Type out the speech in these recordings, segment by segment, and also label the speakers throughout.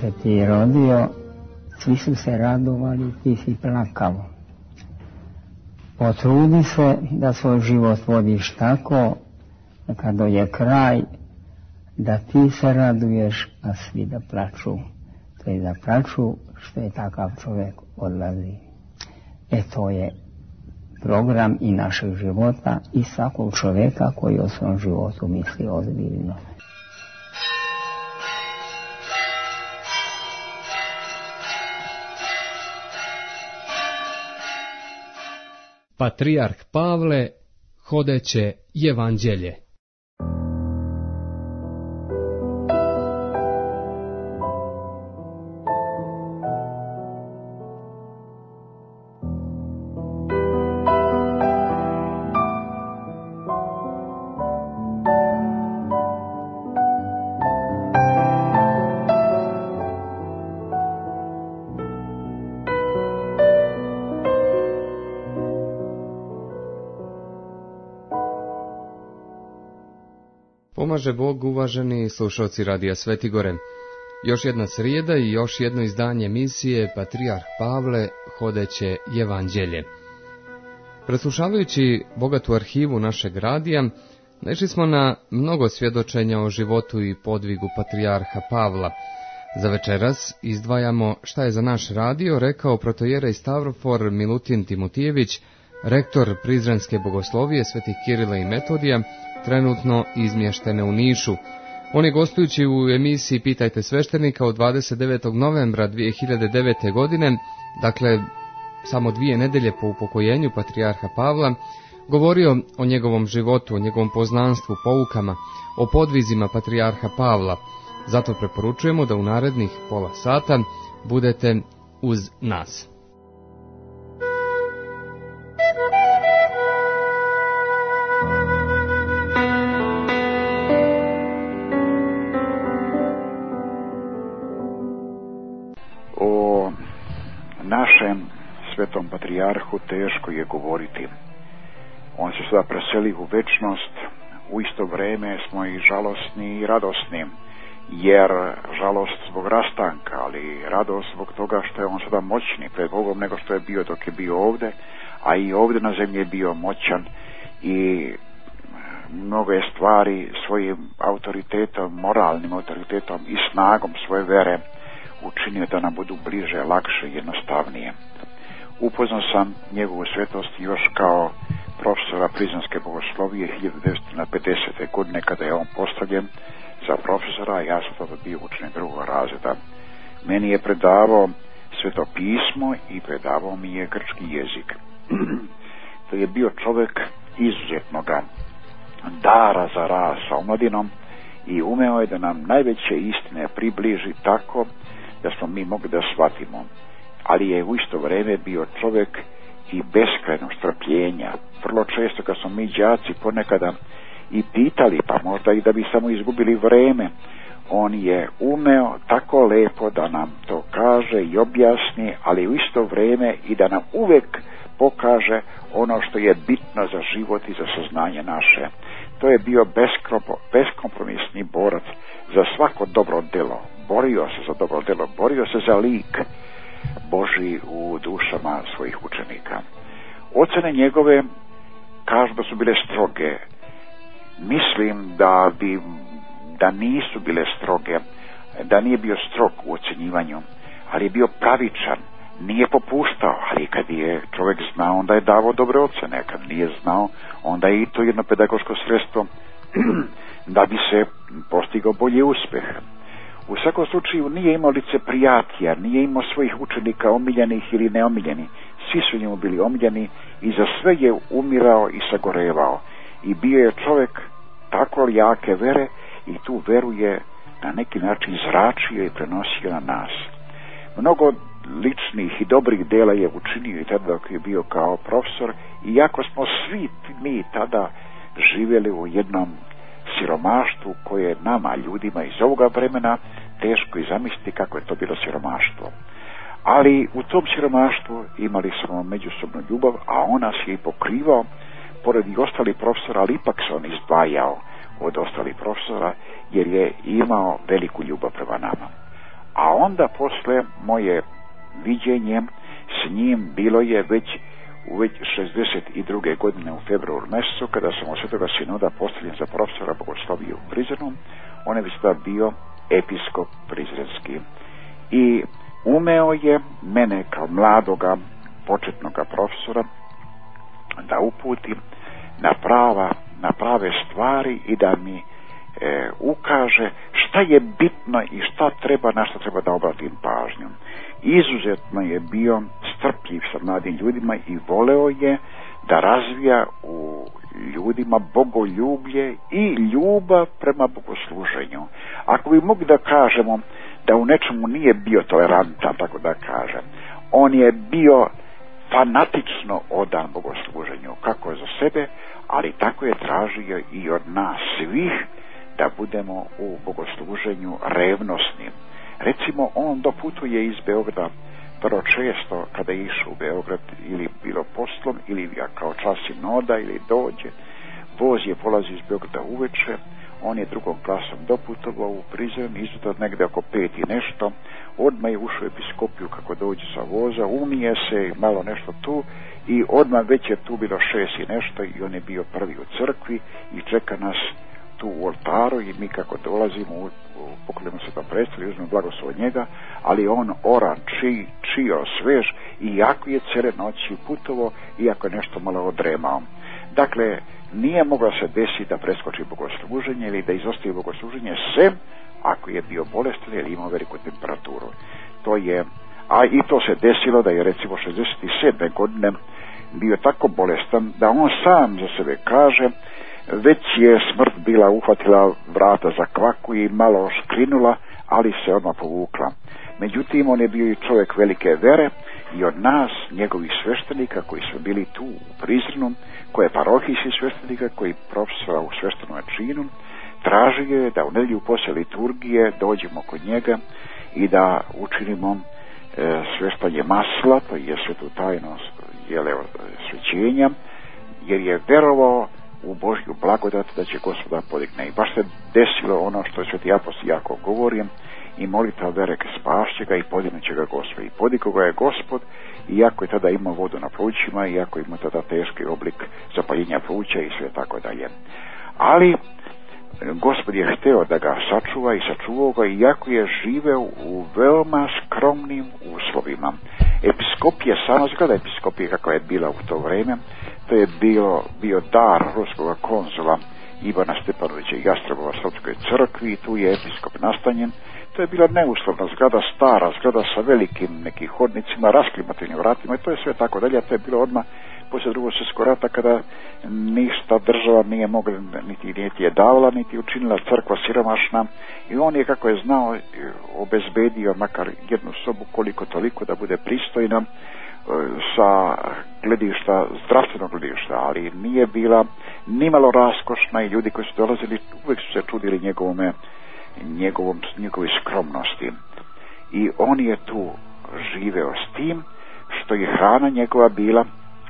Speaker 1: se ti rodio, svi su se radovali, ti si plakao. Potrudi se da svoj život vodiš tako, da kad dođe kraj, da ti se raduješ, a svi da plaču. To je da plaču što je takav čovjek odlazi. To je program i našeg života i svakog čovjeka koji o svom životu misli ozbiljno.
Speaker 2: Patrijarh Pavle, hodeće evanđelje.
Speaker 3: Pomaže Bog, uvaženi slušalci Radija Svetigore. Još jedna srijeda i još jedno izdanje emisije Patrijarh Pavle, hodeće evanđelje. Preslušavajući bogatu arhivu našeg radija, naišli smo na mnogo svjedočenja o životu i podvigu Patrijarha Pavla. Za večeras izdvajamo šta je za naš radio rekao protojerej Stavrofor Milutin Timotijević, rektor Prizrenske bogoslovije Svetih Kirila i Metodija, trenutno izmještene u Nišu. On je gostujući u emisiji Pitajte sveštenika od 29. novembra 2009. godine, dakle samo 2 nedelje po upokojenju Patrijarha Pavla, govorio o njegovom životu, o njegovom poznanstvu, poukama, o podvizima Patrijarha Pavla. Zato preporučujemo da u narednih pola sata budete uz nas.
Speaker 4: Našem svetom patrijarhu teško je govoriti. On se sada preseli u večnost, u isto vrijeme smo i žalosni i radosni, jer žalost zbog rastanka, ali radost zbog toga što je on sada moćni pred Bogom nego što je bio dok je bio ovdje, a i ovdje na zemlji je bio moćan i mnoge stvari svojim autoritetom, moralnim autoritetom i snagom svoje vere učinio da nam budu bliže, lakše i jednostavnije. Upoznao sam njegovu svetost još kao profesora Prizrenske bogoslovije 1950. godine kada je on postavljen za profesora, ja sam tada bio učenik 2. razreda. Meni je predavao Sveto pismo i predavao mi je grčki jezik. To je bio čovjek izuzetnoga dara za rad sa omladinom i umeo je da nam najveće istine približi tako da smo mi mogli da shvatimo, ali je u isto vrijeme bio čovjek i beskrajnog strpljenja. Vrlo često kad smo mi đaci ponekada i pitali, pa možda i da bi samo izgubili vrijeme, on je umeo tako lepo da nam to kaže i objasni, ali u isto vrijeme i da nam uvijek pokaže ono što je bitno za život i za saznanje naše. To je bio beskompromisni borac za svako dobro djelo. Borio se za dobro djelo, borio se za lik Božji u dušama svojih učenika. Ocene njegove kažu da su bile stroge. Mislim da nisu bile stroge, da nije bio strog u ocjenjivanju, ali je bio pravičan, nije popuštao, ali kad je čovjek znao, onda je davao dobre ocjene, kad nije znao, onda je i to jedno pedagoško sredstvo da bi se postigao bolji uspjeh. U svakom slučaju nije imao liceprijatija, nije imao svojih učenika omiljenih ili neomiljenih. Svi su njemu bili omiljeni i za sve je umirao i sagorevao. I bio je čovjek tako jake vere i tu veru je na neki način zračio i prenosio na nas. Mnogo ličnih i dobrih dela je učinio i tada dok je bio kao profesor, iako smo svi mi tada živjeli u jednom siromaštvu koje je nama, ljudima iz ovoga vremena, teško i zamisliti kako je to bilo siromaštvo. Ali u tom siromaštvu imali smo međusobnu ljubav, a on nas je i pokrivao, pored i ostalih profesora, ali ipak se on izdvajao od ostalih profesora, jer je imao veliku ljubav prema nama. a onda posle moje viđenje s njim bilo je već 62. godine u februaru mjesecu, kada sam od Svetoga sinoda postavljen za profesora bogoslovije u Prizrenu. On je već tada bio episkop prizrenski i umeo je mene kao mladoga početnoga profesora da uputi na prave stvari i da mi ukaže šta je bitno i na šta treba da obratim pažnju. Izuzetno je bio strpljiv sa mladim ljudima i voleo je da razvija u ljudima bogoljublje i ljubav prema bogosluženju. Ako bi mogli da kažemo da u nečemu nije bio tolerantan, tako da kažem, on je bio fanatično odan bogosluženju, kako je za sebe, ali tako je tražio i od nas svih da budemo u bogosluženju revnosni. Recimo, on doputuje iz Beograda vrlo često kada je išao u Beograd, ili bilo poslom, ili kao čas sinoda, ili dođe. Voz je polazi iz Beograda uveče, on je drugom klasom doputovao u Prizren, izgleda negde oko 5 i nešto, odmah je ušao u episkopiju kako dođe sa voza, umije se malo nešto tu i odmah već je tu bilo 6 i nešto i on je bio prvi u crkvi i čeka nas tu u oltaru i mi kako dolazimo poklonimo se da predstavi, uzmemo blagoslov od njega, ali on oran, čio, svež i jako je cijele noći putovo, iako je nešto malo odremao. Dakle, nije moglo se desiti da preskoči bogosluženje ili da izostavi bogosluženje, sem ako je bio bolestan ili imao veliku temperaturu. I to se desilo da je recimo 67. godine bio tako bolestan da on sam za sebe kaže, već je smrt bila uhvatila vrata za kvaku i malo škrinula, ali se odmah povukla. Međutim, on je bio i čovjek velike vere i od nas, njegovih sveštenika koji su bili tu u Prizrenu, koje parohijskih sveštenika koji profesora u sveštenom činu, tražio je da u nedjelju poslije liturgije dođemo kod njega i da učinimo sveštanje masla, to je svetu tajnost svećenja, jer je verovao u Božju blagodat da će Gospoda podigne. I baš se desilo ono što je sveti apostol Jakov govori, i molitva vere spašće ga i podignuće ga Gospod. I podigao ga je Gospod, iako je tada imao vodu na plućima, iako je imao tada teški oblik zapaljenja pluća i sve tako dalje. Ali Gospod je hteo da ga sačuva i sačuvao ga, iako je živeo u veoma skromnim uslovima. Episkopija, samo zgrada episkopije kakva je bila u to vreme, to je bio dar ruskog konzula Ivana Stepanovića Jastrebova Srpskoj crkvi i tu je episkop nastanjen. To je bila neuslovna zgrada, stara zgrada sa velikim nekim hodnicima, rasklimativnim vratima i to je sve tako dalje. To je bilo odmah poslije Drugog svjetskog rata kada ništa država nije mogla, niti je davala, niti učinila crkva siromašna i on je, kako je znao, obezbedio makar jednu sobu koliko toliko da bude pristojna sa gledišta, zdravstvenog gledišta, ali nije bila nimalo raskošna i ljudi koji su dolazili uvijek su se čudili njegovoj skromnosti. I on je tu živeo s tim što je hrana njegova bila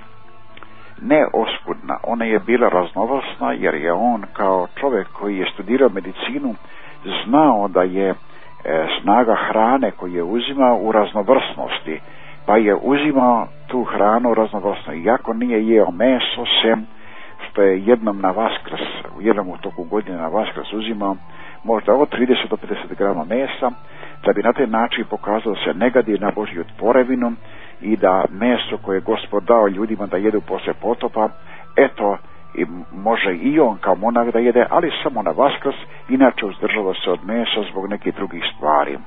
Speaker 4: ne oskudna, ona je bila raznovrsna, jer je on kao čovjek koji je studirao medicinu znao da je snaga hrane koju je uzimao u raznovrsnosti, pa je uzimao tu hranu raznovrsno, iako nije jeo meso, sem što je jednom na Vaskrs, u jednom u toku godine na Vaskrs uzimao možda od 30 do 50 grama mesa, da bi na taj način pokazao da se ne gadi na Božju tvorevinu i da meso koje je Gospod dao ljudima da jedu poslije potopa, eto, i može i on kao monah da jede, ali samo na Vaskrs, inače uzdržava se od mesa zbog nekih drugih stvari,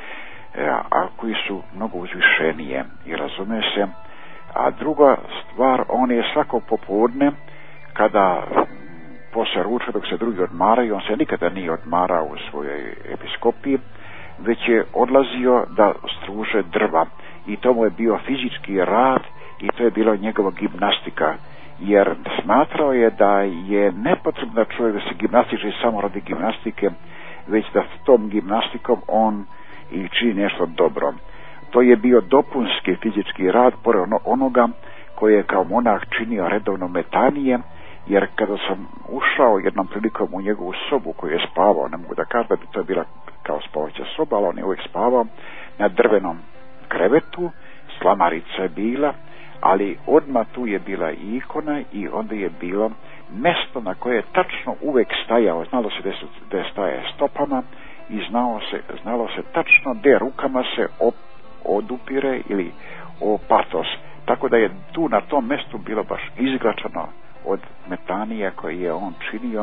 Speaker 4: a koji su mnogo uzvišenije i razume se. A druga stvar, on je svako popodne kada poslije ručka dok se drugi odmaraju, on se nikada nije odmarao u svojoj episkopiji, već je odlazio da struže drva i to mu je bio fizički rad i to je bila njegova gimnastika, jer smatrao je da je nepotrebno da čovjek da se gimnastiče samo radi gimnastike, već da s tom gimnastikom on i čini nešto dobro. To je bio dopunski fizički rad pored onoga koje je kao monah činio redovno metanije, jer kada sam ušao jednom prilikom u njegovu sobu koju je spavao, ne mogu da kažem da bi to bila kao spavaća soba, ali on je uvijek spavao na drvenom krevetu, slamarica je bila, ali odmah tu je bila i ikona i onda je bilo mjesto na koje je tačno uvijek stajao. Znalo se da je staje stopama i znalo se tačno gdje rukama se odupire ili opatos. Tako da je tu na tom mjestu bilo baš izgračano od metanija koje je on činio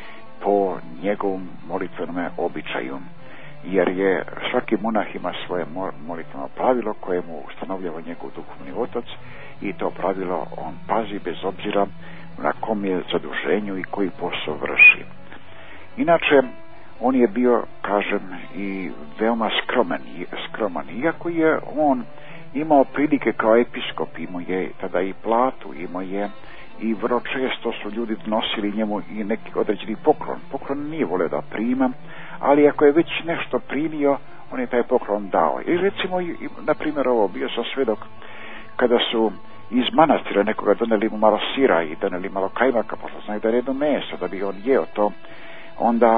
Speaker 4: po njegovom molitvenom običaju. Jer je svaki monah ima svoje molitveno pravilo koje mu ustanovljava njegov duhovni otac i to pravilo on pazi bez obzira na kom je zaduženju i koji posao vrši. Inače, on je bio, kažem, i veoma skroman. Iako je on imao prilike kao episkop, imao je tada i platu, imao je i vrlo često su ljudi nosili njemu i neki određeni poklon. Poklon nije volio da prima, ali ako je već nešto primio, on je taj poklon dao. I recimo, na primjer, bio sam svedok kada su iz manastira nekoga doneli mu malo sira i doneli malo kajmaka, pošto znaju da je jedno meso, da bi on jeo to. Onda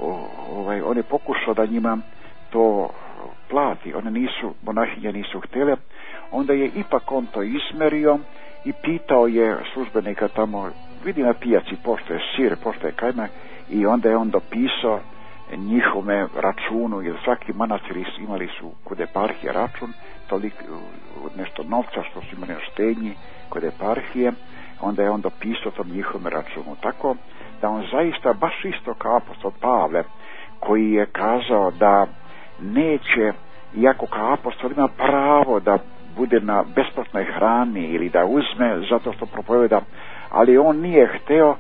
Speaker 4: on je pokušao da njima to plati. Monahinje nisu htjele. Onda je ipak on to izmerio i pitao je službenika tamo, vidi na pijaci pošto je sir, pošto je kajmak, i onda je on dopisao njihome računu, jer svaki manastir imali su kod eparhije račun, toliko nešto novca što su imali na štednji kod eparhije, onda je on dopisao tom njihovome računu. Tako da on zaista baš isto kao apostol Pavle, koji je kazao da neće, iako kao apostol ima pravo da bude na besplatnoj hrani ili da uzme zato što propoveda, ali on nije hteo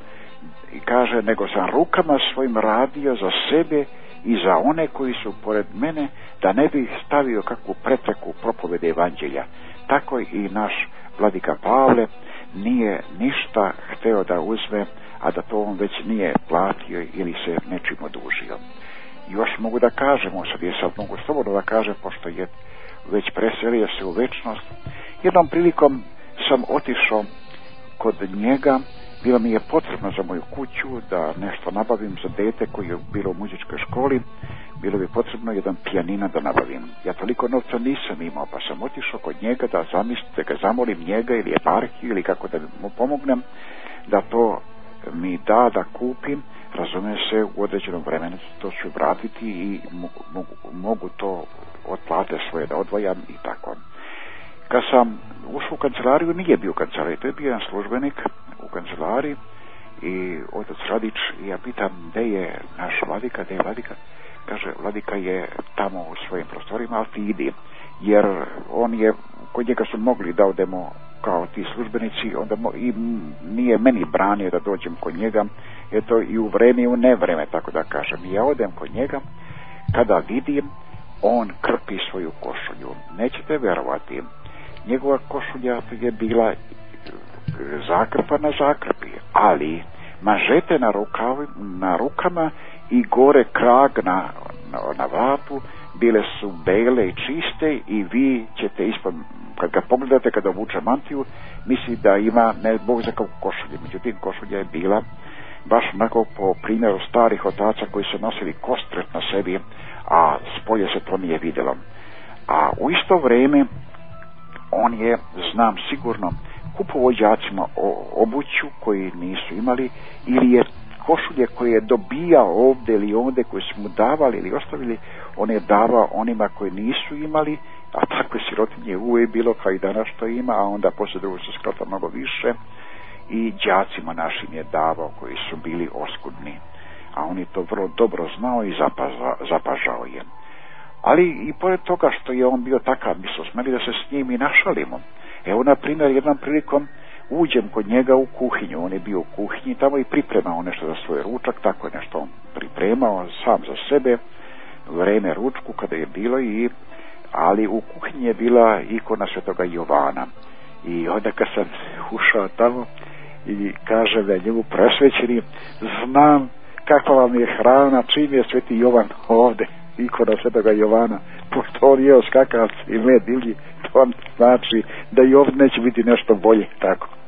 Speaker 4: i kaže, nego sam rukama svojim radio za sebe i za one koji su pored mene, da ne bih stavio kakvu prepreku propovede evanđelja. Tako i naš vladika Pavle nije ništa hteo da uzme, a da to on već nije platio ili se nečim odužio. Još mogu da kažemo, sad je sad mogu slobodno da kažem, pošto je već preselio se u večnost. Jednom prilikom sam otišao kod njega, bilo mi je potrebno za moju kuću da nešto nabavim za dete koji je bilo u muzičkoj školi, bilo bi potrebno jedan pijanina da nabavim. Ja toliko novca nisam imao, pa sam otišao kod njega da ga zamolim njega ili eparhiju ili kako da mu pomognem da to mi da kupim, razumijem se, u određenom vremenu to ću vratiti i mogu to od plate svoje da odvajam i tako. Kad sam ušao u kancelariju, nije bio u kancelariji, to je bio jedan službenik u kancelariji i otac Radić, i ja pitam gdje je naš vladika, gdje je vladika? Kaže, vladika je tamo u svojim prostorima, ali ti idi, jer on je, kod njega su mogli da odemo kao ti službenici, onda i nije meni branio da dođem kod njega, eto i u vreme i u nevreme, tako da kažem. Ja odem kod njega, kada vidim, on krpi svoju košulju. Nećete vjerovati, njegova košulja je bila zakrpa na zakrpi, ali manžete na rukama i gore krag na vratu bile su bele i čiste i vi ćete ispod, kad ga pogledate, kada obuče mantiju, misli da ima ne Bog za kakvu košulju. Međutim, košulja je bila baš onako po primjeru starih otaca koji su nosili kostret na sebi, a spolje se to nije vidjelo. A u isto vrijeme on je, znam sigurno, kupovao đacima obuću koji nisu imali, ili je košulje koje je dobijao ovdje ili ovdje, koje su mu davali ili ostavili, on je davao onima koji nisu imali, a takve sirotinje uvijek bilo kao i danas što ima, a onda poslije drugog se skrota mnogo više, i đacima našim je davao koji su bili oskudni, a on je to vrlo dobro znao i zapažao je. Ali i pored toga što je on bio takav, mi smo smeli da se s njim i našalimo. Evo, na primjer, jednom prilikom uđem kod njega u kuhinju, on je bio u kuhinji tamo i pripremao nešto za svoj ručak, tako je nešto on pripremao sam za sebe, vreme ručku kada je bilo, ali u kuhinji je bila ikona svetoga Jovana. I onda kad sam ušao tamo i kaže da je njemu presvećeni, znam kakva vam je hrana, čim je sveti Jovan ovdje, ikona svetoga Jovana, pošto on jeo skakavci i med divlji, to znači da i ovdje neće biti nešto bolje, tako.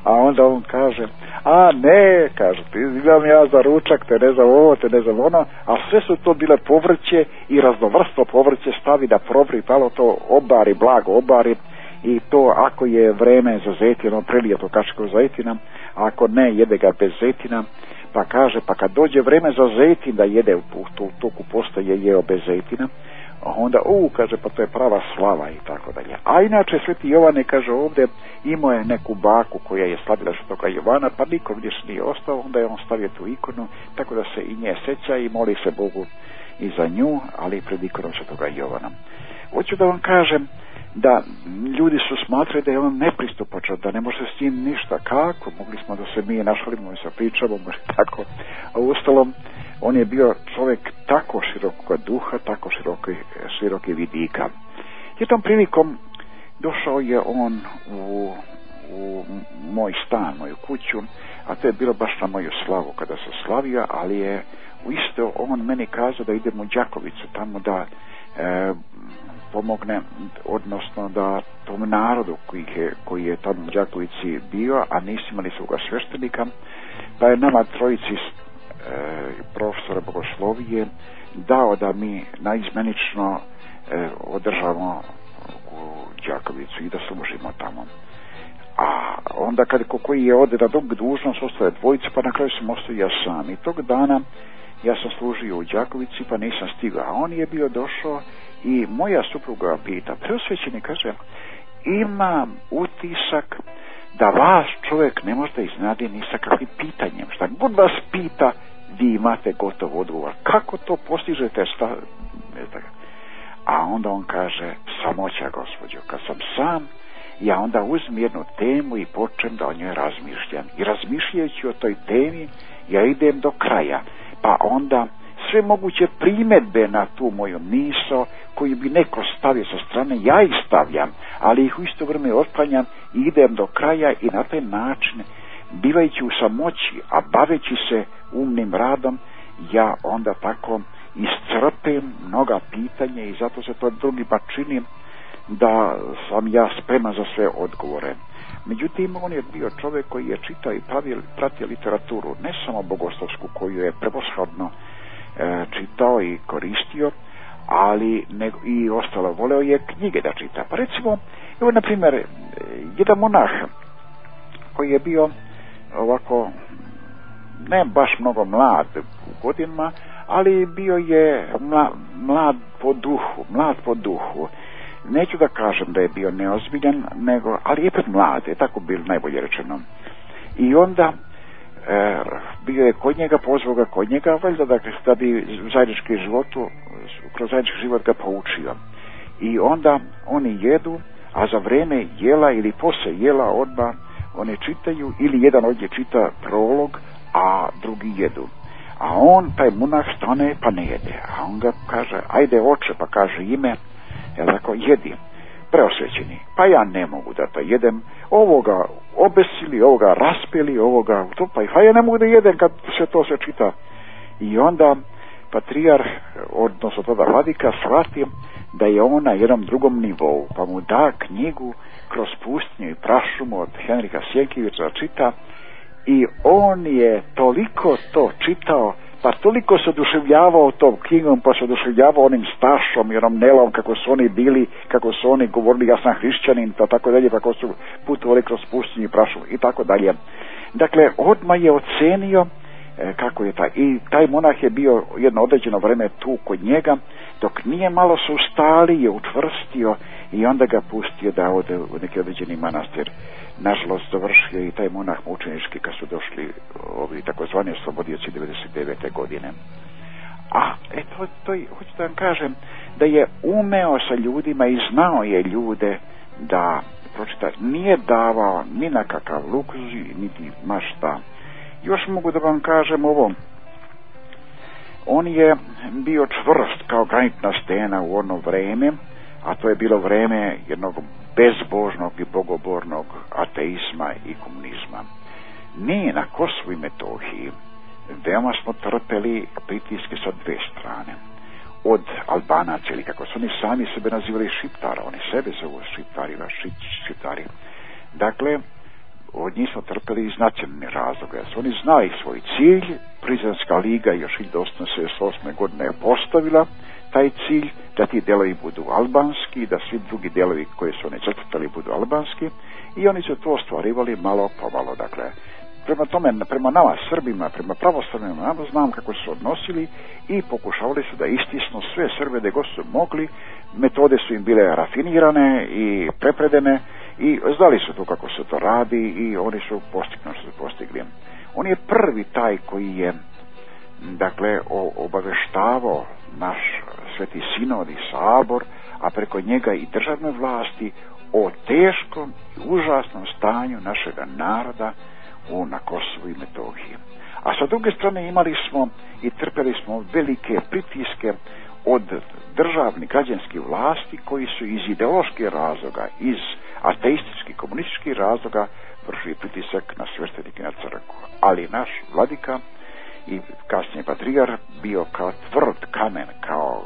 Speaker 4: A onda on kaže, a ne, kaže, ti imam ja za ručak, te ne znam ovo, te ne znam ono, a sve su to bile povrće i raznovrstno povrće stavi da probri, malo to obari, blago obari, i to ako je vreme za zetinom, prelije to kačko zetina, a ako ne, jede ga bez zetina, pa kaže, pa kad dođe vreme za zetin da jede u toku posta je jeo bez zetina, onda, kaže, pa to je prava slava i tako dalje. A inače, Sveti Jovane, kaže, ovdje imao je neku baku koja je slavila Svetoga Jovana, pa nikom gdje se nije ostao, onda je on stavio tu ikonu, tako da se i nje seća i moli se Bogu i za nju, ali i pred ikonom Svetoga Jovana. Hoću da vam kažem da ljudi su smatrali da je on nepristupačan, da ne može s njim ništa. Kako? Mogli smo da se mi našalimo i sa pričamo, tako. A ustalom, on je bio čovjek tako širokog duha, tako široke vidika. Jednom prilikom došao je on u moj stan, moju kuću, a to je bilo baš na moju slavu kada se slavio, ali je isto on meni kazao da idem u Đakovicu, tamo da pomogne, odnosno da tom narodu koji je tamo u Đakovici bio, a nisu imali svoga sveštenika, pa je nama trojici profesora bogoslovije dao da mi naizmenično održamo u Đakovicu i da služimo tamo. A onda kad koji je ode na drugu dužnost, ostaje dvojica, pa na kraju sam ostao ja sam. I tog dana ja sam služio u Đakovici, pa nisam stigao. A on je bio došao i moja supruga pita, preosvećeni, kaže, imam utisak da vas čovjek ne može da iznadi ni sa kakvim pitanjem. Šta god vas pita, vi imate gotov odgovor. Kako to postižete? A onda on kaže, samoća, gospođo, kad sam sam, ja onda uzmem jednu temu i počnem da o njoj razmišljam. I razmišljajući o toj temi, ja idem do kraja. Pa onda sve moguće primjedbe na tu moju misao koju bi neko stavio sa strane, ja ih stavljam, ali ih u isto vrijeme otklanjam i idem do kraja i na taj način, bivajući u samoći, a baveći se umnim radom, ja onda tako iscrpim mnoga pitanja i zato se to drugima čini da sam ja spreman za sve odgovore. Međutim, on je bio čovjek koji je čitao i pratio literaturu, ne samo bogoslovsku koju je prevashodno čitao i koristio, ali i ostalo, voleo je knjige da čita. Pa recimo, evo na primjer, jedan monah koji je bio ovako, ne baš mnogo mlad u godinama, ali bio je mlad po duhu. Neću da kažem da je bio neozbiljan, ali je pred mlad, je tako bilo najbolje rečeno. I onda bio je kod njega, pozvao ga kod njega, valjda da bi kroz zajednički život ga poučio. I onda oni jedu, a za vreme jela ili posle jela odmah oni čitaju, ili jedan od njih čita prolog, a drugi jedu. A on, taj monah, stane pa ne jede. A on ga kaže, ajde oče, pa kaže ime, tako, jedi, preosvećeni. Pa ja ne mogu da to jedem, ovoga obesili, ovoga raspeli, ovoga utopaj, pa ja ne mogu da jedem kad se to sve čita. I onda patrijarh, odnosno tada vladika, shvati da je on na jednom drugom nivou, pa mu da knjigu Kroz pustinju i prašumu od Henrika Sienkiewicza čita, i on je toliko to čitao, pa toliko se oduševljavao tom knjigom, pa se oduševljavao onim Stašom i onom Nelom, kako su oni bili, kako su oni govorili, ja sam hrišćanin, pa tako dalje, kako su putovali kroz pustinju i prašumu i tako dalje. Dakle, odmah je ocenio kako je i taj monah je bio jedno određeno vreme tu kod njega, dok nije malo se ustali, je učvrstio i onda ga pustio da ode u neki određeni manastir. Nažalost, završio i taj monah mučenički kad su došli ovi takozvani oslobodioci 99. godine. A to hoću da vam kažem da je umeo sa ljudima i znao je ljude da pročita, nije davao ni na kakav luksuzi niti mašta. Još mogu da vam kažem ovo, on je bio čvrst kao granitna stena u ono vreme, a to je bilo vreme jednog bezbožnog i bogobornog ateizma i komunizma. Mi na Kosovu i Metohiji veoma smo trpeli pritiske sa dve strane. Od Albanaca, ili kako su oni sami sebe nazivali Šiptara, oni sebe zovu Šiptari. Dakle, od njih smo trpeli iz nacionalnih razloga. Jer su oni znali svoj cilj, Prizrenska liga još 1878. godine je postavila taj cilj, da ti delovi budu albanski, da svi drugi delovi koje su oni zacrtali budu albanski, i oni su to ostvarivali malo po malo. Dakle, prema tome, prema nama Srbima, prema pravoslavnima, znam kako su odnosili i pokušavali su da istisnu sve Srbe gdje god su mogli. Metode su im bile rafinirane i prepredene i znali su to kako se to radi i oni su postigli. On je prvi taj koji je, dakle, obaveštavao naš Sveti Sinod i Sabor, a preko njega i državne vlasti, o teškom i užasnom stanju našega naroda na Kosovu i Metohiji. A sa druge strane imali smo i trpeli smo velike pritiske od državnih građanskih vlasti koji su iz ideoloških razloga, iz ateističkih, komunističkih razloga vršili pritisak na sveštenike, na crkvu. Ali naš vladika i kasnije patrijar bio kao tvrd kamen, kao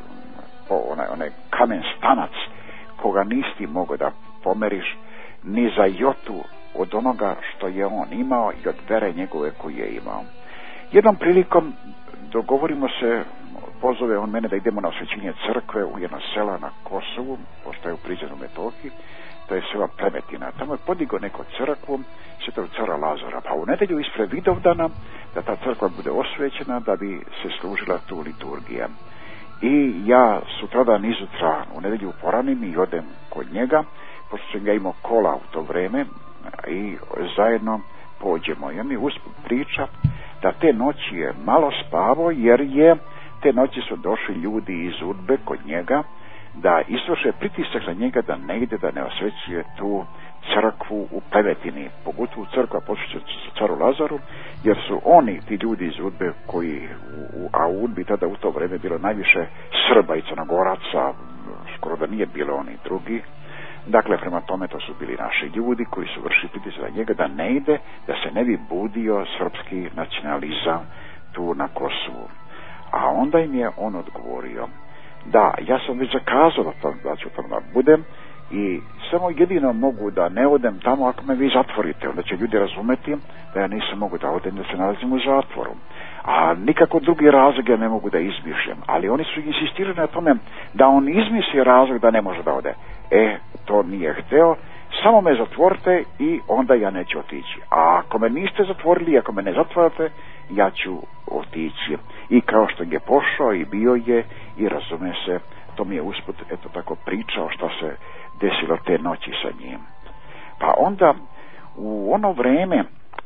Speaker 4: onaj kamen stanac koga nisi mogao da pomeriš ni za jotu od onoga što je on imao i od vere njegove koju je imao. Jednom prilikom dogovorimo se, pozove on mene da idemo na osvećenje crkve u jedno sela na Kosovu, pošto je u Prizrenu Metohiji, to je sela Plemetina. Tamo je podigao neku crkvu Svetog cara Lazara, pa u nedelju ispred Vidovdana da ta crkva bude osvećena da bi se služila tu liturgija. I ja sutradan izutra u nedelju poranim i odem kod njega, pošto sam ja imao kola u to vreme, i zajedno pođemo. I on mi usput priča da te noći je malo spavao, jer je te noći su došli ljudi iz Udbe kod njega da izvrše pritisak za njega da ne ide, da ne osvećuje tu crkvu u Plemetini, pogotovo crkva posvećena caru Lazaru, jer su oni, ti ljudi iz Udbe, koji a u Udbi tada u to vreme bilo najviše Srba i Crnogoraca, skoro da nije bilo oni drugi. Dakle, prema tome to su bili naši ljudi koji su vršili pritisak za njega da ne ide, da se ne bi budio srpski nacionalizam tu na Kosovu. A onda im je on odgovorio da ja sam već zakazao da ću tamo da budem i samo jedino mogu da ne odem tamo ako me vi zatvorite, onda će ljudi razumeti da ja nisam mogu da odem, da se nalazim u zatvoru. A nikako drugi razlog ja ne mogu da izmišljam, ali oni su insistirali na tome da on izmisli razlog da ne može da ode. To nije hteo, samo me zatvorite i onda ja neću otići. A ako me niste zatvorili, ako me ne zatvarate, ja ću otići. I kao što je pošao i bio je, i razume se, to mi je usput eto tako pričao šta se desilo te noći sa njim. Pa onda u ono vreme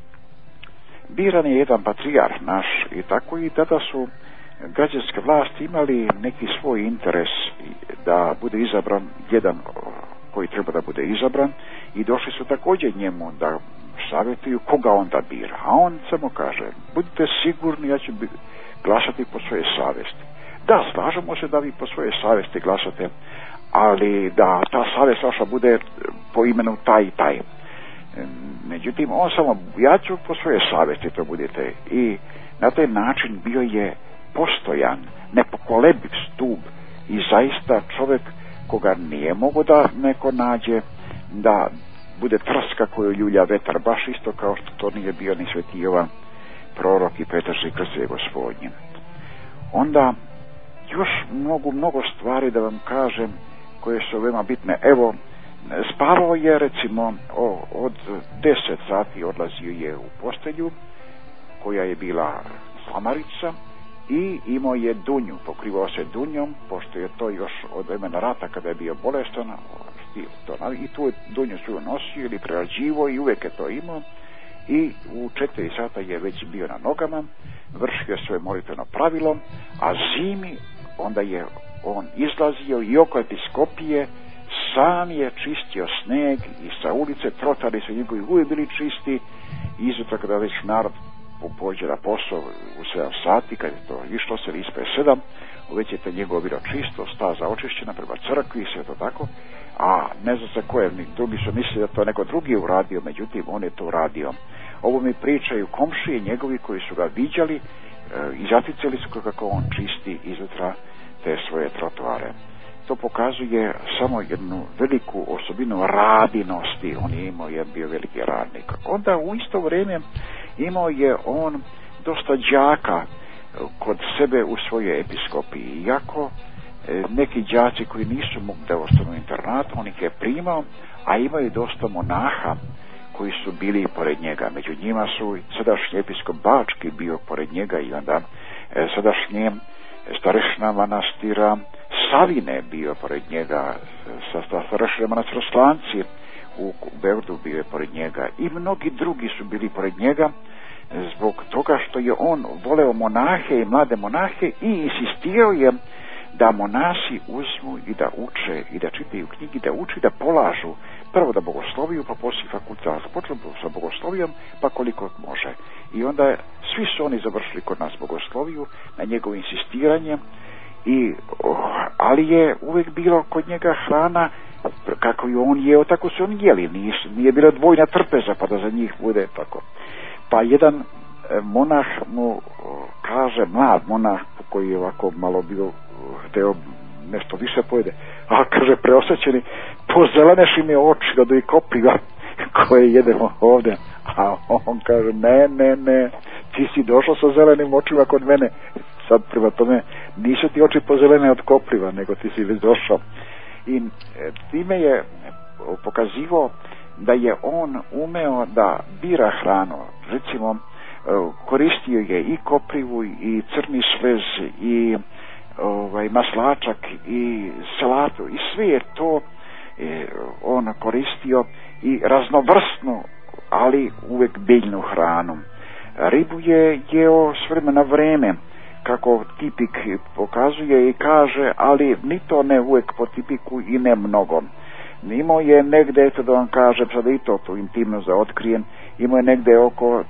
Speaker 4: biran je jedan patrijar naš i tako, i tada su građanske vlasti imali neki svoj interes da bude izabran jedan koji treba da bude izabran, i došli su također njemu da savjetuju koga on da bira. A on samo kaže, budite sigurni, ja ću glasati po svoje savjesti. Da, slažemo se da vi po svoje savjesti glasate, ali da ta savjest vaša bude po imenu taj i taj. Međutim, on samo, ja ću po svoje savjesti to budete. I na taj način bio je postojan, nepokolebiv stup i zaista čovjek koga nije mogo da neko nađe da bude trska koju ljulja vetar, baš isto kao što to nije bio ni Sveti Jovan prorok i Petarski krst Gospodnji. Onda još mnogo stvari da vam kažem koje su veoma bitne. Evo, spavao je recimo od 10 sati odlazio je u postelju koja je bila slamarica i imao je dunju, pokrivao se dunjom, pošto je to još od vremena rata kada je bio bolestan, i tu dunju su nosio ili prerađivo i uvijek je to imao, i u 4 sata je već bio na nogama, vršio svoje molitveno pravilo, a zimi onda je on izlazio i oko episkopije sam je čistio sneg i sa ulice trotari su njegovi uvijek bili čisti. Izutra kada već narod pođe na posao u 7 sati, kad je to išlo se ispred 7, već je to njegovo bilo čisto, staza očišćena prema crkvi i sve to tako, a ne znam za koje, drugi su mislili da to neko drugi uradio, međutim on je to uradio. Ovo mi pričaju komšije njegovi koji su ga viđali i zaticali su kako on čisti izutra te svoje trotoare. to pokazuje samo jednu veliku osobinu radinosti. On je imao, je bio veliki radnik. Onda u isto vrijeme imao je on dosta đaka kod sebe u svojoj episkopiji. Iako neki đaci koji nisu mogli da ostanu u internatu, on ih je primao, a imaju dosta monaha koji su bili pored njega. Među njima su sadašnji episkop Bački bio pored njega i onda sadašnji starešina manastira Savine bio pored njega, starešina manastira Slanci u Beogradu bio je pored njega i mnogi drugi su bili pored njega zbog toga što je on voleo monahe i mlade monahe i insistirao je da monasi uzmu i da uče i da čitaju knjigi, da uči, da polažu prvo da bogosloviju, pa poslije fakultet. Počnu sa bogoslovijom, pa koliko može. I onda svi su oni završili kod nas bogosloviju na njegovo insistiranje, ali je uvijek bilo kod njega hrana kako je on jeo, tako su oni jeli. Nije bila dvojna trpeza pa da za njih bude tako. Pa jedan monah mu kaže, mlad monah koji je ovako malo bio hteo nešto više pojede, a kaže preosjećeni, pozeleneši mi oči da do i kopiva koje jedemo ovdje. A on kaže, ne, ti si došao sa zelenim očima kod mene, sad prema tome nisu ti oči pozelene od kopriva, nego ti si već došao. I time je pokazivao da je on umeo da bira hranu. Recimo, koristio je i koprivu i crni svez i maslačak i salatu i sve je to on koristio i raznovrsnu, ali uvijek biljnu hranu. Ribu je jeo s vremena vreme, kako tipik pokazuje i kaže, ali ni to ne uvijek po tipiku i ne mnogo. Imao je negdje, eto da vam kažem, sada i to intimno za otkrijem, imao je negdje oko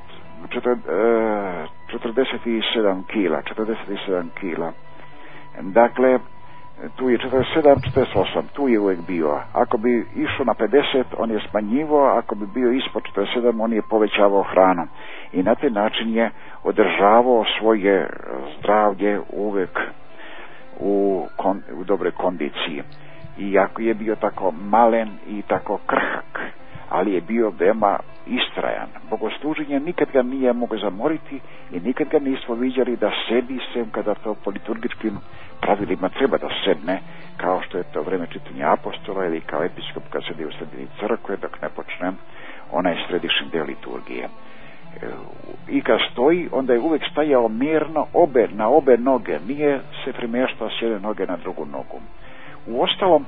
Speaker 4: 47 kila. Dakle, tu je 47, 48, tu je uvijek bio. Ako bi išao na 50, on je smanjivao, ako bi bio ispod 47, on je povećavao hranu. I na taj način je održavao svoje zdravlje uvijek u dobroj kondiciji. Iako je bio tako malen i tako krhak, ali je bio veoma istrajan. Bogosluženje nikad ga nije mogao zamoriti i nikad ga nismo vidjeli da sedi sem kada to po liturgičkim pravilima treba da sedne, kao što je to vreme čitanja apostola ili kao episkop kad sedi u sredini crkve dok ne počne onaj središnji deo liturgije. I kad stoji, onda je uvijek stajao mirno na obe noge, nije se premještao s jedne noge na drugu nogu. Uostalom,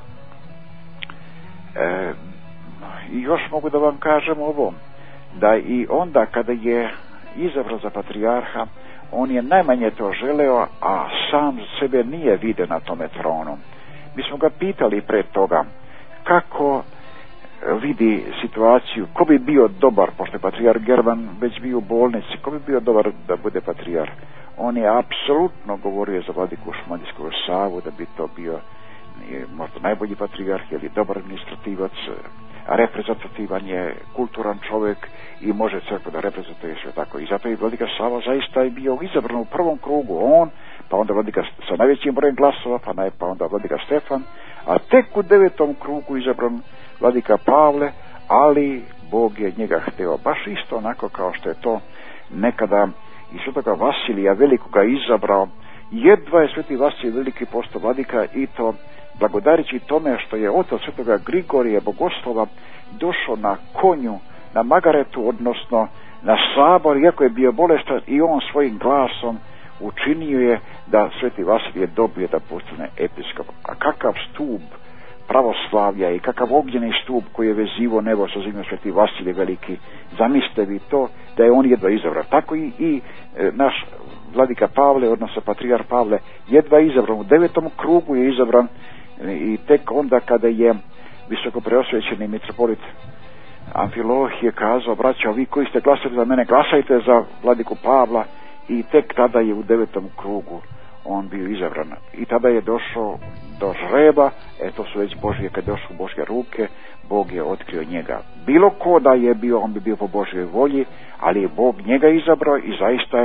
Speaker 4: i još mogu da vam kažem ovo, da i onda kada je izabran za patrijarha, on je najmanje to želeo, a sam sebe nije vidio na tome tronu. Mi smo ga pitali pre toga kako vidi situaciju, ko bi bio dobar, pošto je patrijarh Gervan već bio u bolnici, ko bi bio dobar da bude patrijarh. On je apsolutno govorio za vladiku Šumadijskog Savu da bi to bio možda najbolji patrijarh ili dobar administrativac, reprezentativan je, kulturan čovjek i može crkvu da reprezentuje sve tako. I zato je vladika Sava zaista bio izabran u prvom krugu, on, pa onda vladika sa najvećim brojem glasova, pa onda vladika Stefan, a tek u 9. krugu izabran vladika Pavle, ali Bog je njega hteo baš isto onako kao što je to nekada i svetoga Vasilija Velikoga izabrao. Jedva je sveti Vasilij Veliki postao vladika i to blagodarići tome što je otac svetoga Grigorija Bogoslova došao na konju, na magaretu, odnosno na sabor, iako je bio bolestan, i on svojim glasom učinio je da sveti Vasilije dobije da postane episkop. A kakav stup pravoslavlja i kakav ognjeni stup koji je vezivo nebo sa zemljom sveti Vasilije Veliki, zamislite vi to da je on jedva izabran. Tako i naš vladika Pavle, odnosno patrijarh Pavle, jedva izabran, u 9. krugu je izabran i tek onda kada je visoko preosvećeni mitropolit Amfilohije kazao, braćo, vi koji ste glasali za mene, glasajte za vladiku Pavla, i tek tada je u 9. krugu on bio izabran. I tada je došao do žreba, to su već Božje, kad je došao u Božje ruke, Bog je otkrio njega. Bilo ko da je bio, on bi bio po Božjoj volji, ali je Bog njega izabrao i zaista je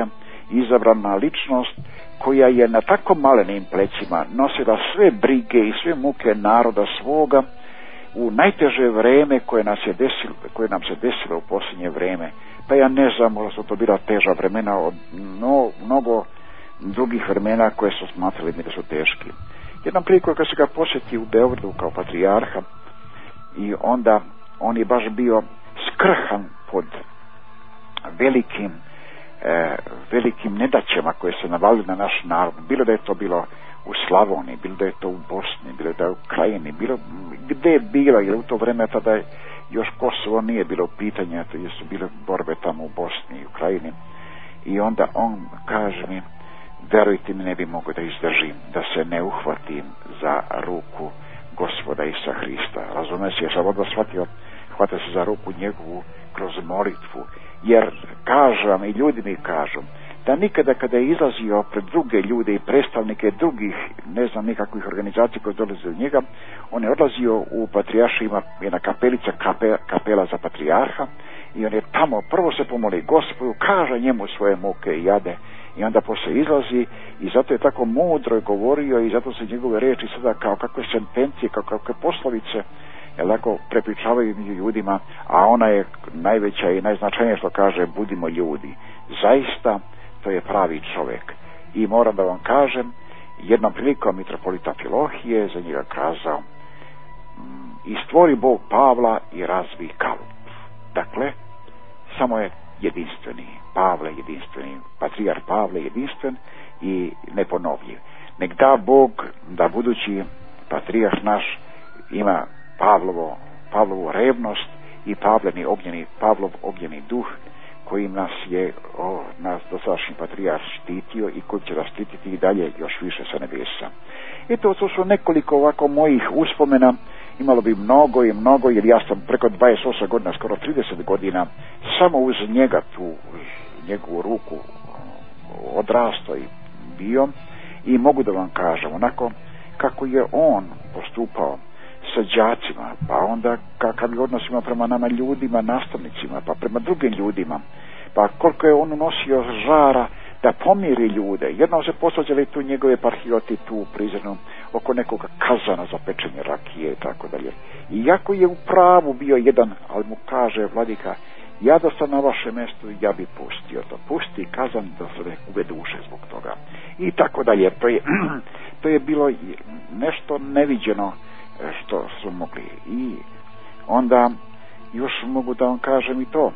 Speaker 4: izabrana ličnost koja je na tako malenim plećima nosila sve brige i sve muke naroda svoga u najteže vreme koje nam se desilo u posljednje vreme. Pa ja ne znam, možda su to bila teža vremena od mnogo drugih vremena koje su smatrali mi da su teški. Jednom priliku kad se ga posjeti u Beogradu kao patrijarha i onda on je baš bio skrhan pod velikim nedaćama koje se navalili na naš narod. Bilo da je to bilo u Slavoniji, bilo da je to u Bosni, bilo da je u Krajini, bilo gdje je bilo, jer u to vreme tada još Kosovo nije bilo pitanje, to su bile borbe tamo u Bosni i u Krajini. I onda on kaže mi, verujte mi, ne bi mogao da izdržim, da se ne uhvatim za ruku Gospoda Isusa Hrista. Razumije se, ja sam odmah shvatio, hvata se za ruku njegovu kroz molitvu, jer kažem i ljudi mi kažu da nikada kada je izlazio pred druge ljude i predstavnike drugih, ne znam, nikakvih organizacija koje dolaze od njega, on je odlazio u patrijarša, ima jedna kapelica, kapela za patrijarha, i on je tamo prvo se pomoli Gospodu, kaže njemu svoje muke i jade, i onda poslije izlazi, i zato je tako mudro govorio, i zato se njegove riječi sada kao kakve sentencije, kao kakve poslovice, jer tako prepričavaju među ljudima, a ona je najveća i najznačajnija što kaže, budimo ljudi. Zaista, to je pravi čovjek. I moram da vam kažem, jednom prilikom mitropolita Filohije za njega kazao, i stvori Bog Pavla i razvi kalup. Dakle, samo je jedinstveni. Pavle jedinstveni, patrijarh Pavle jedinstven i neponovljiv. Nek da Bog da budući patrijarh naš ima Pavlovu revnost i Pavlov ognjeni duh kojim nas je nas dosadašnji patrijarh štitio i koji će nas štititi i dalje još više sa nebesa. Eto, to su nekoliko ovako mojih uspomena. Imalo bi mnogo i mnogo, jer ja sam preko 28 godina, skoro 30 godina, samo uz njega tu, uz njegovu ruku odrastao i bio, i mogu da vam kažem onako kako je on postupao sa đacima, pa onda kakav je odnos ima prema nama ljudima, nastavnicima, pa prema drugim ljudima, pa koliko je on unosio žara da pomiri ljude. Jednom se posvađali tu njegove eparhijoti tu u Prizrenu oko nekog kazana za pečenje rakije i tako dalje. Iako je u pravu bio jedan, ali mu kaže vladika, ja da sam na vašem mjestu, ja bi pustio to. Pusti kazan da se ne ube duše zbog toga. I tako dalje. To je bilo nešto neviđeno što su mogli. I onda još mogu da vam kažem i to,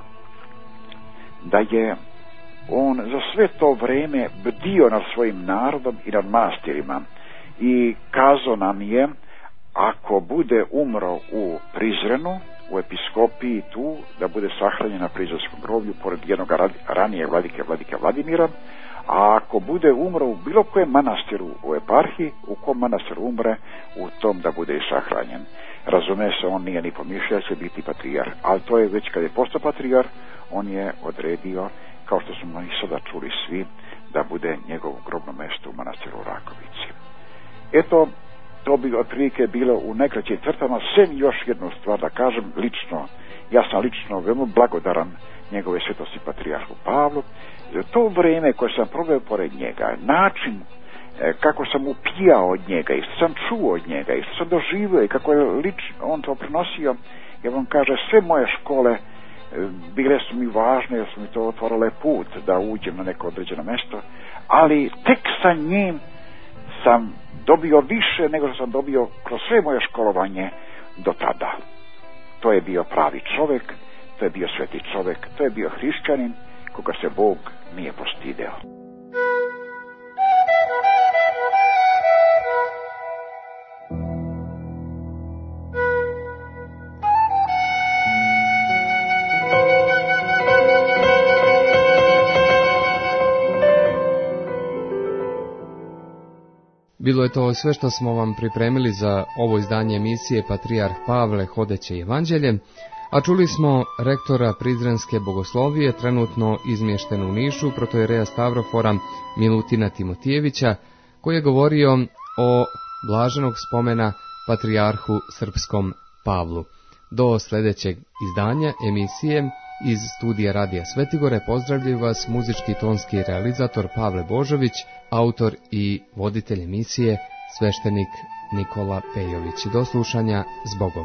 Speaker 4: da je on za sve to vrijeme bdio nad svojim narodom i nad manastirima i kazao nam je, ako bude umro u Prizrenu, u episkopiji tu, da bude sahranjen na Prizrenskom groblju pored jednog ranije vladike Vladimira, a ako bude umro u bilo kojem manastiru u eparhiji, u kom manastiru umre, u tom da bude i sahranjen. Razume se, on nije ni pomišljao da će biti patrijarh, ali to je već kad je postao patrijarh, on je odredio, kao što smo i sada čuli svi, da bude njegovo grobno mjesto u manastiru u Rakovici. Eto, to bi otprilike bilo u najkraćim crtama, sem još jednu stvar da kažem lično. Ja sam lično veoma blagodaran njegove svetosti patrijarhu Pavlu. To vrijeme koje sam proveo pored njega, način kako sam upijao od njega i što sam čuo od njega i što sam doživio i kako je lično on to prenosio, ja vam kaže, sve moje škole bile su mi važne, jer su mi to otvorile put da uđem na neko određeno mjesto, ali tek sa njim sam dobio više nego što sam dobio kroz sve moje školovanje do tada. To je bio pravi čovjek, to je bio sveti čovjek, to je bio hrišćanin koga se Bog nije postideo.
Speaker 3: Bilo je to sve što smo vam pripremili za ovo izdanje emisije Patrijarh Pavle, hodeće evanđelje, a čuli smo rektora Prizrenske bogoslovije, trenutno izmješten u Nišu, protojereja Stavrofora Milutina Timotijevića, koji je govorio o blaženog spomena Patrijarhu Srpskom Pavlu. Do sljedećeg izdanja emisije Iz studija Radija Svetigore pozdravljaju vas muzički tonski realizator Pavle Božović, autor i voditelj emisije sveštenik Nikola Pejović. Do slušanja, s Bogom.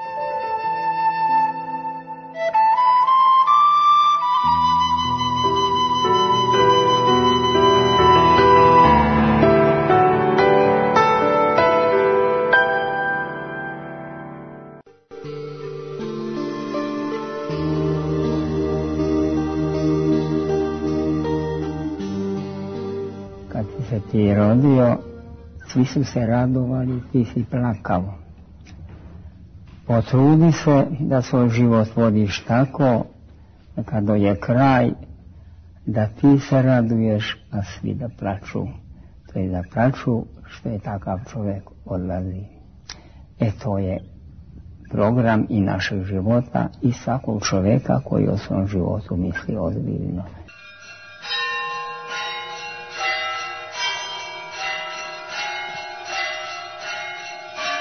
Speaker 1: Kad si se ti rodio, svi su se radovali, ti si plakao. Potrudi se da svoj život vodiš tako, da kad dođe kraj, da ti se raduješ, a svi da plaču. To je da plaču što je takav čovjek odlazi. To je program i našeg života i svakog čovjeka koji o svom životu misli ozbiljno.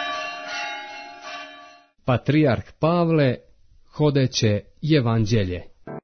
Speaker 2: Patrijarh Pavle, hodeće evanđelje.